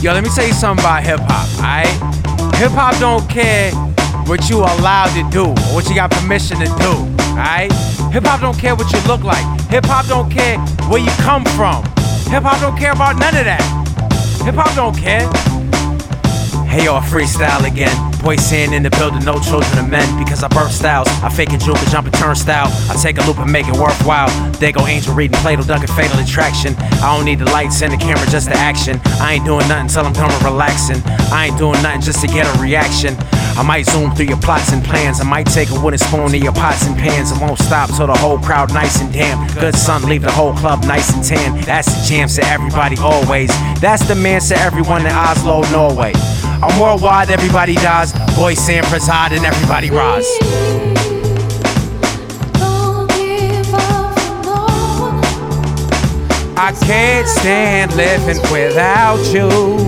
Yo, let me tell you something about hip-hop, alright? Hip-hop don't care what you allowed to do or what you got permission to do, alright? Hip-hop don't care what you look like. Hip-hop don't care where you come from. Hip-hop don't care about none of that. Hip-hop don't care. Hey yo, I freestyle again. Boy saying in the building, no children of men. Because I birth styles, I fake a juke and jump a turnstile. I take a loop and make it worthwhile. There go Angel reading Plato, ducking Fatal Attraction. I don't need the lights and the camera, just the action. I ain't doing nothing till I'm done with relaxing. I ain't doing nothing just to get a reaction. I might zoom through your plots and plans. I might take a wooden spoon to your pots and pans. I won't stop till the whole crowd nice and damn. Good son, leave the whole club nice and tan. That's the jam to everybody always. That's the man to everyone in Oslo, Norway. I'm worldwide, everybody dies. Boy Sam preside and everybody rise. I can't stand living without you.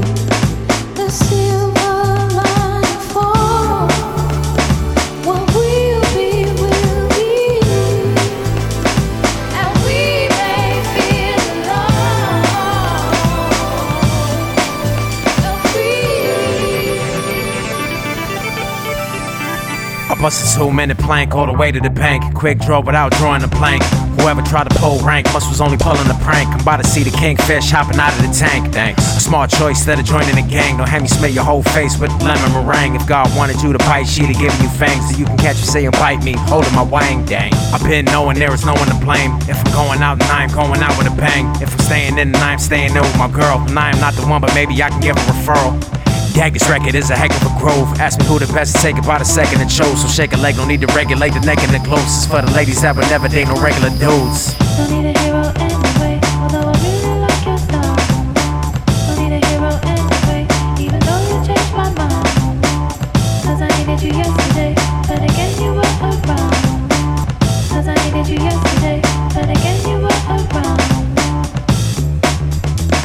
I busted 2-minute plank all the way to the bank. Quick draw without drawing the blank. Whoever tried to pull rank must was only pulling the prank. I'm about to see the kingfish hopping out of the tank. Thanks. A smart choice instead of joining the gang. Don't have me smell your whole face with lemon meringue. If God wanted you to bite, she'd have given you fangs so you can catch you saying bite me, holding my wang. Dang. I've been knowing there is no one to blame. If I'm going out, then I'm going out with a bang. If I'm staying in, then I'm staying in with my girl. And I am not the one, but maybe I can give a referral. Yeah, this record is a heck of a groove. Ask me who the best to take about a second and chose. So shake a leg, no need to regulate the neck and the glutes. It's for the ladies that would never date no regular dudes. Don't need a hero anyway, although I really like your style. Don't need a hero anyway, even though you changed my mind. Cause I needed you yesterday, but again you were around. Cause I needed you yesterday, but again you were around.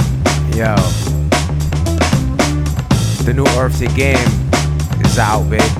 Yo. The new Earth the Game is out, babe.